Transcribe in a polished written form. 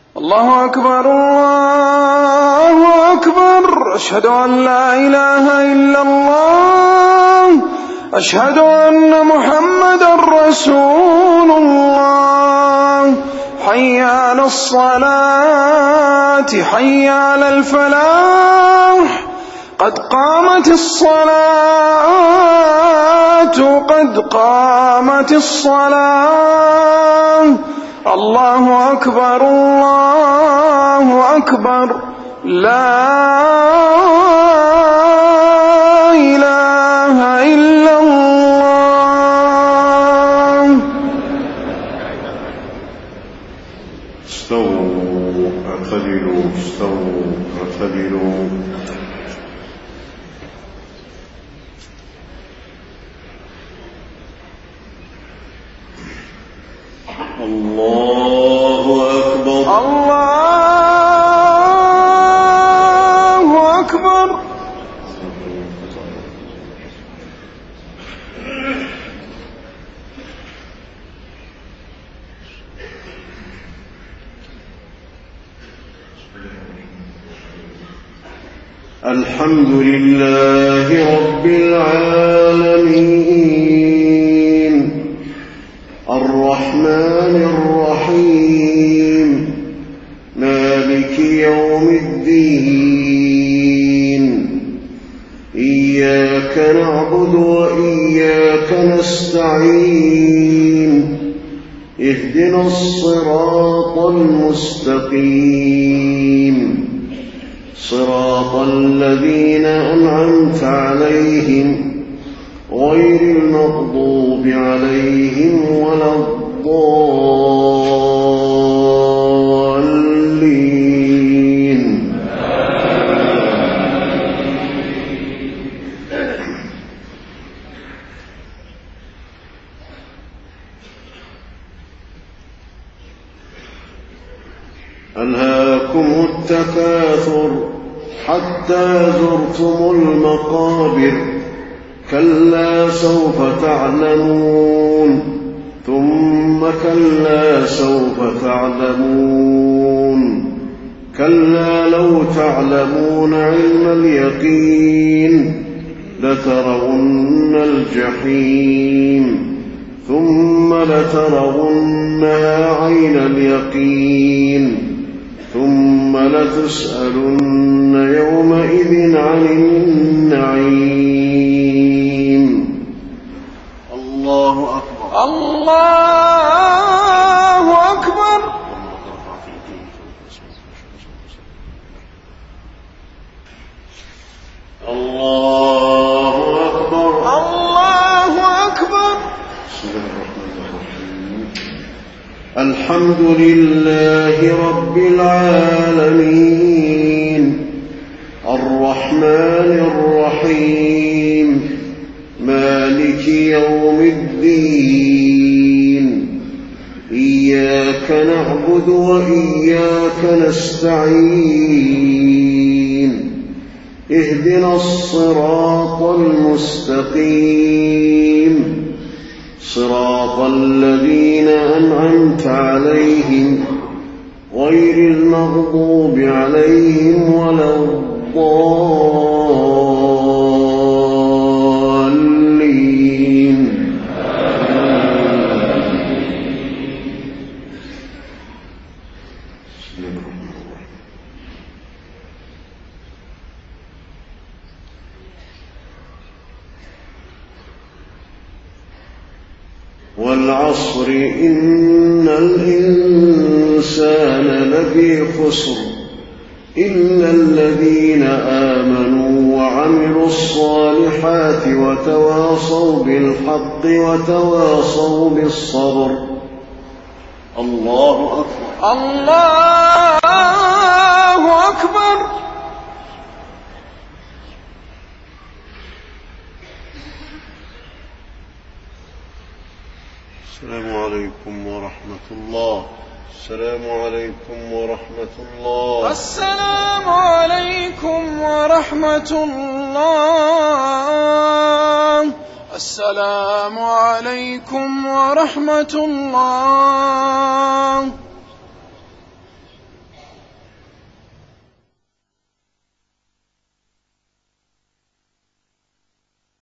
الله أكبر الله أكبر. أشهد أن لا إله إلا الله. أشهد أن محمدا رسول الله. حي على الصلاة حي على الفلاح. قد قامت الصلاة قد قامت الصلاة. الله أكبر الله أكبر. لا إله إلا الله. استووا اعتدلوا استووا اعتدلوا. الله أكبر الله أكبر. الحمد لله رب العالمين الرحمن الرحيم مالك يوم الدين. إياك نعبد وإياك نستعين. اهدنا الصراط المستقيم صراط الذين أنعمت عليهم غير المغضوب عليهم ولا الضالين. ألهاكم التكاثر حتى زرتم المقابر. كلا سوف تعلمون ثم كلا سوف تعلمون. كلا لو تعلمون علم اليقين لترون الجحيم ثم لترونها عين اليقين ثم لتسألن يومئذ عن النعيم. الله أكبر الله أكبر. الله أكبر الله أكبر. بسم الله الرحمن الرحيم. الحمد لله رب العالمين الرحمن الرحيم مالك يوم الدين. إياك نعبد وإياك نستعين. اهدنا الصراط المستقيم صراط الذين أنعمت عليهم غير المغضوب عليهم ولا الضالين. والعصر إن الإنسان لفي خسر إلا الذين آمنوا وعملوا الصالحات وتواصوا بالحق وتواصوا بالصبر. الله أكبر الله أكبر. السلام عليكم ورحمة الله. السلام عليكم ورحمة الله. السلام عليكم ورحمة الله. السلام عليكم ورحمة الله.